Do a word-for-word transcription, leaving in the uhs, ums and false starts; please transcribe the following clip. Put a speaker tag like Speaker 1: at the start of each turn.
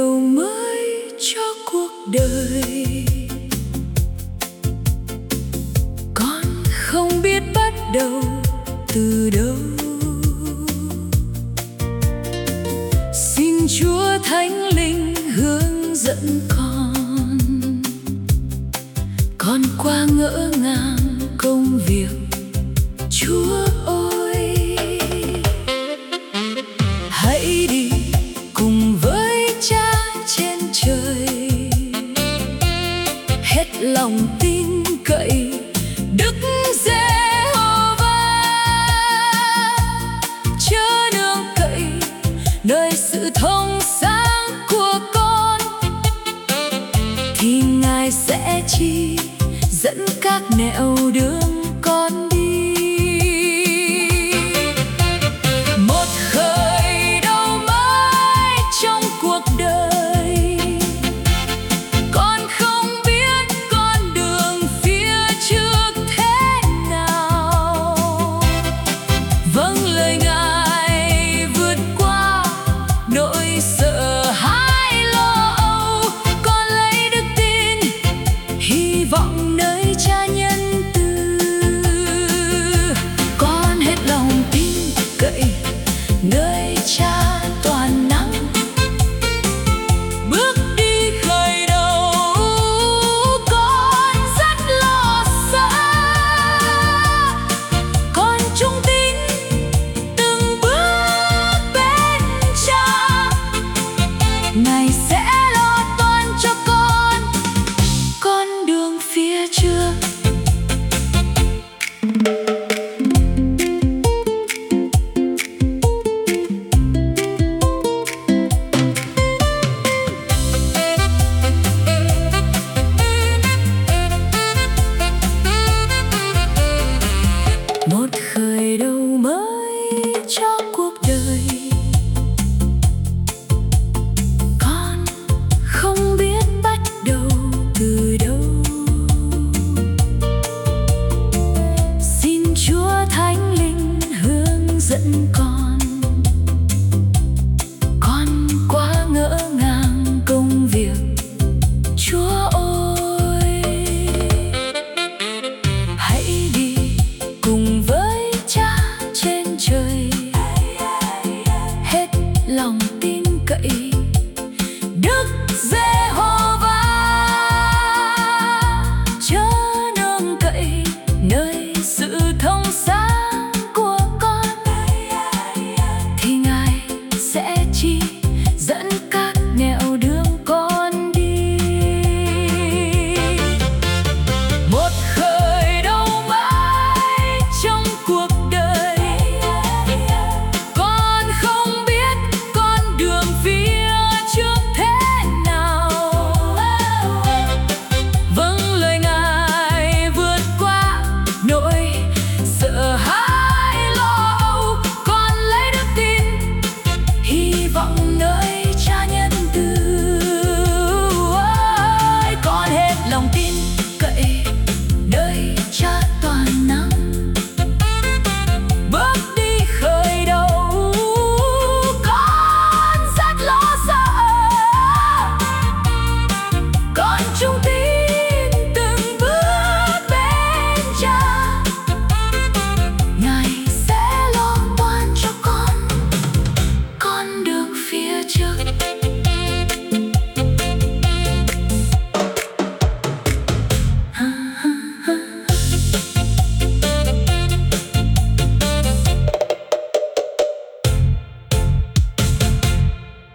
Speaker 1: điều mới cho cuộc đời. Con không biết bắt đầu từ đâu. Xin Chúa Thánh Linh hướng dẫn con, con qua ngỡ ngàng công việc. Chúa ơi, hãy đi cùng với Cha trên trời, hết lòng tin cậy Đức Giê-hô-va, chớ nương cậy nơi sự thông sáng của con, thì Ngài sẽ chỉ dẫn các nẻo đường con đi. Một khởi đầu mới trong cuộc đời, con không biết con đường phía trước thế nào. Vâng lời Ngài vượt qua nỗi sợ hãi lo âu, con lấy đức tin hy vọng nơi Cha nhân từ. Con hết lòng tin cậy nơi Cha toàn năng, bước đi khởi đầu con rất lo sợ. Con trung tín từng bước bên Cha, Ngài